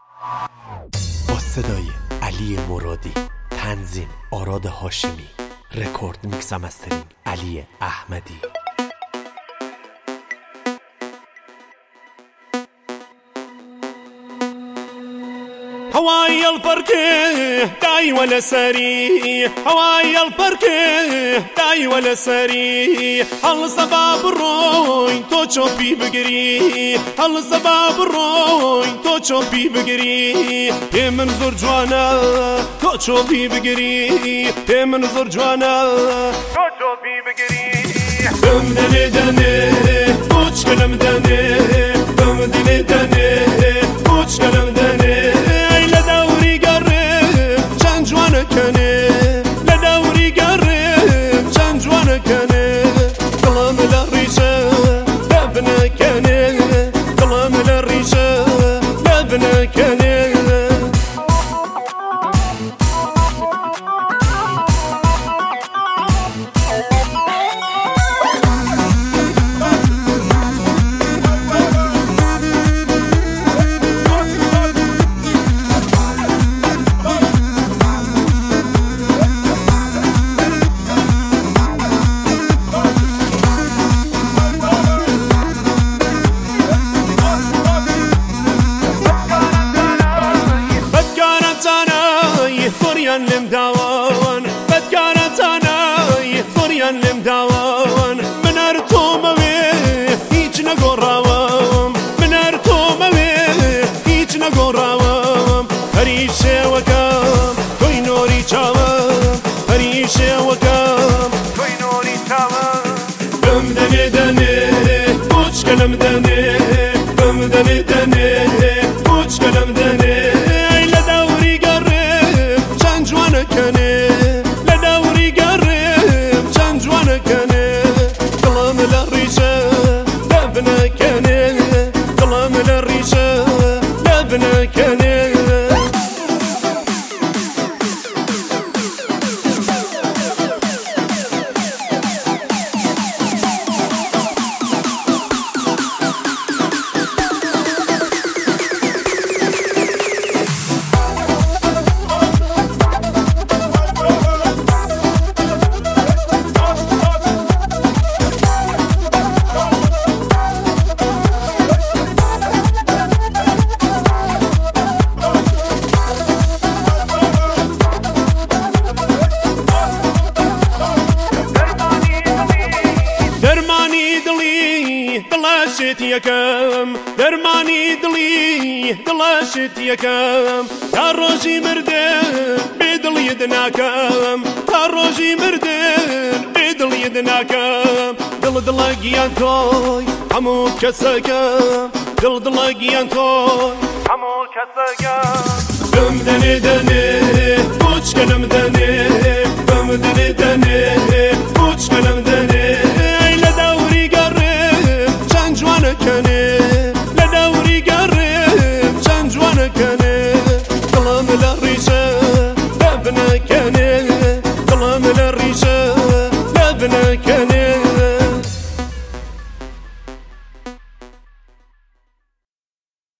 با صدای علی مرادی، تنظیم آراد هاشمی، رکورد میکس و مسترینگ علی احمدی. هواي البركه داي ولا سري، هواي البركه داي ولا سري، هل سباب الروي تو چوبي بگري، هل سباب الروي تو چوبي بگري، من زور جوانا تو چوبي بگري، من زور جوانا تو چوبي بگري. بم دني دني پوچ کلم دني، بم دني دني پوچ کلم دني، لدوري قرب چند جوانه کنه، لدوري قرب چند جوانه کنه، قلم للريشه لبنه کنه، قلم للريشه لبنه کنه. فريان لمداوان بدكانت اناي فريان لمداوان من ارتوم ويه هيج نقراوام، من ارتوم ويه هيج نقراوام، هريشه وكام توي نوري چاوام، هريشه وكام توي نوري چاوام. بم دني دني پوچ کلم دني، بم دني دني پوچ کلم دني، کنه لدوري قرب چند جوانه کنه، قلم للريشه لبنه کنه، قلم للريشه لبنه کنه. دلاشت یکم درمانی دلی دلاشت یکم، تا روزی مردن بدلی دناکم، تا روزی مردن بدلی دناکم، دل دلگیان توی همو کسکم، دل دلگیان توی همو کسکم. بم دنی دنی پوچ کلم دنی، بم دنی دنی